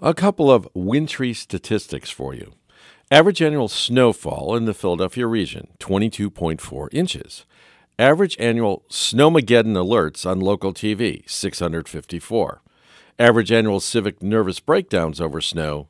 A couple of wintry statistics for you. Average annual snowfall in the Philadelphia region, 22.4 inches. Average annual snowmageddon alerts on local TV, 654. Average annual civic nervous breakdowns over snow,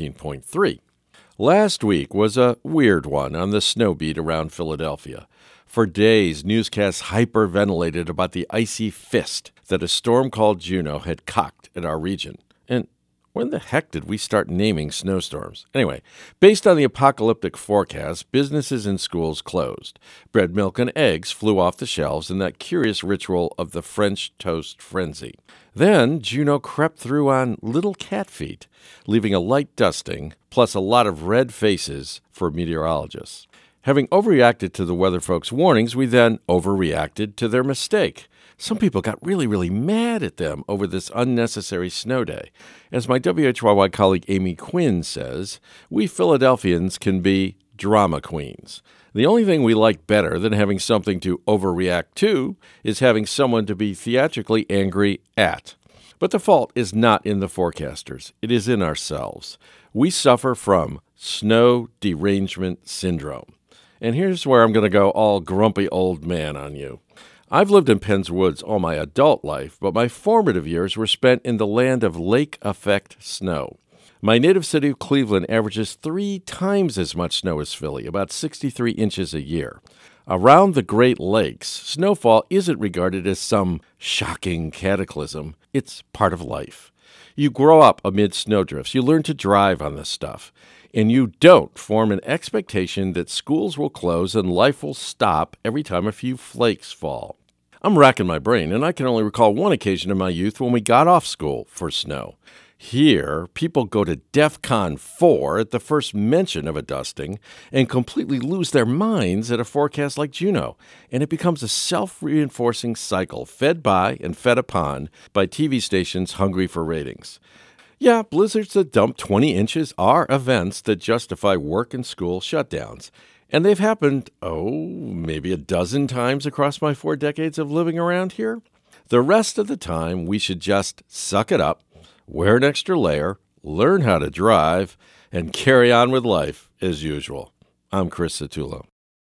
13.3. Last week was a weird one on the snow beat around Philadelphia. For days, newscasts hyperventilated about the icy fist that a storm called Juno had cocked at our region. And when the heck did we start naming snowstorms? Anyway, based on the apocalyptic forecast, businesses and schools closed. Bread, milk, and eggs flew off the shelves in that curious ritual of the French toast frenzy. Then Juno crept through on little cat feet, leaving a light dusting, plus a lot of red faces for meteorologists. Having overreacted to the weather folks' warnings, we then overreacted to their mistake. Some people got really mad at them over this unnecessary snow day. As my WHYY colleague Amy Quinn says, we Philadelphians can be drama queens. The only thing we like better than having something to overreact to is having someone to be theatrically angry at. But the fault is not in the forecasters. It is in ourselves. We suffer from snow derangement syndrome. And here's where I'm going to go all grumpy old man on you. I've lived in Penns Woods all my adult life, but my formative years were spent in the land of lake effect snow. My native city of Cleveland averages 3 times as much snow as Philly, about 63 inches a year. Around the Great Lakes, snowfall isn't regarded as some shocking cataclysm. It's part of life. You grow up amid snowdrifts. You learn to drive on this stuff. And you don't form an expectation that schools will close and life will stop every time a few flakes fall. I'm racking my brain, and I can only recall one occasion in my youth when we got off school for snow. Here, people go to DEFCON 4 at the first mention of a dusting and completely lose their minds at a forecast like Juno, and it becomes a self-reinforcing cycle fed by and fed upon by TV stations hungry for ratings. Yeah, blizzards that dump 20 inches are events that justify work and school shutdowns. And they've happened, maybe a dozen times across my 4 decades of living around here. The rest of the time, we should just suck it up, wear an extra layer, learn how to drive, and carry on with life as usual. I'm Chris Satullo.